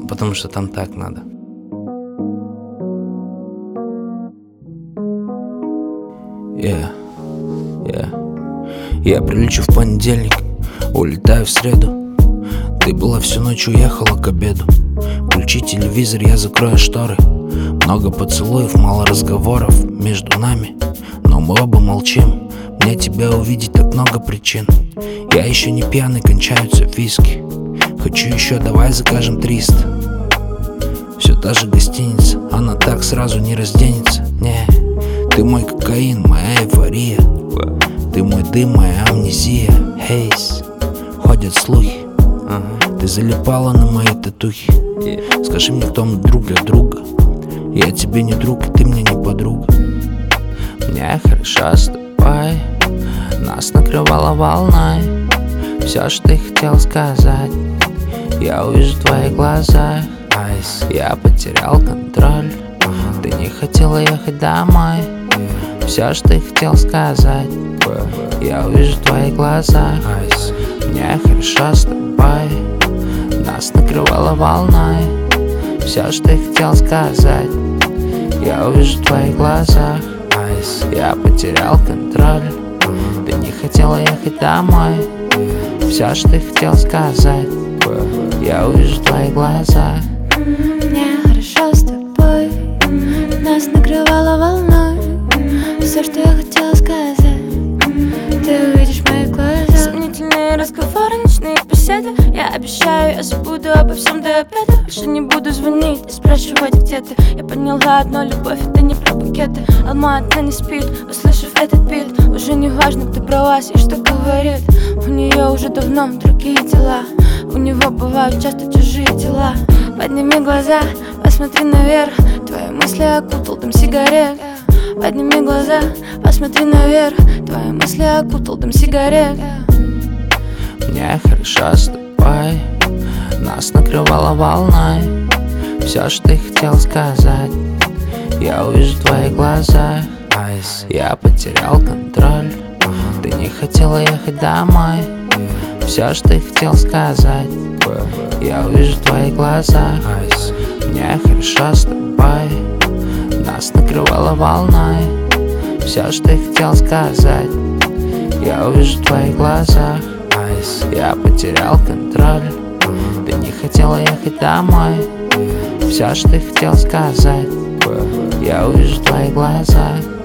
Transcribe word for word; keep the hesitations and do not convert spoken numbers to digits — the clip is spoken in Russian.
потому что там так надо. Yeah, yeah. Я прилечу в понедельник, улетаю в среду. Ты была всю ночь, уехала к обеду. Включи телевизор, я закрою шторы. Много поцелуев, мало разговоров между нами, но мы оба молчим. Мне тебя увидеть так много причин. Я еще не пьяный, кончаются виски. Хочу еще, давай закажем триста. Все та же гостиница, она так сразу не разденется. Не, ты мой кокаин, моя эйфория. Ты мой дым, моя амнезия. Хейс, ходят слухи, ты залипала на мои татухи. Скажи мне, кто мы друг для друга. Я тебе не друг, и ты мне не подруга. Мне хорошо с тобой, нас накрывала волной. Все, что ты хотел сказать, я увижу в твоих глазах. Я потерял контроль, ты не хотела ехать домой. Все, что ты хотел сказать, я увижу в твоих глазах. Мне хорошо с тобой, нас накрывала волной. Все, что ты хотел сказать, я увижу в твоих глазах. Я потерял контроль, ты не хотела ехать домой. Все, что ты хотел сказать, я увижу в твоих глазах. Мне хорошо с тобой, нас накрывала волной. Все, что я хотела сказать, ты увидишь в моих глазах. Сомнительные разговоры, ночные беседы. Я обещаю, я забуду обо всем до обеда. Больше не буду звонить и спрашивать, где ты. Я поняла одно, любовь это не про букеты. Алма одна не спит, услышав этот бит. Уже не важно, кто про вас и что говорит. У нее уже давно другие дела. У него бывают часто чужие тела. Подними глаза, посмотри наверх. Твои мысли окутал дым сигарет. Подними глаза, посмотри наверх. Твои мысли окутал дым сигарет. Мне хорошо с тобой, нас накрывала волной. Все, что ты хотел сказать, я увижу в твоих глазах. Я потерял контроль, ты не хотела ехать домой. Все, что ты хотел сказать, я увижу в твоих глазах. Мне хорошо с тобой, нас накрывала волной. Все, что ты хотел сказать, я увижу в твоих глазах. Я потерял контроль, ты не хотела ехать домой. Все, что ты хотел сказать, я увижу в твоих глазах.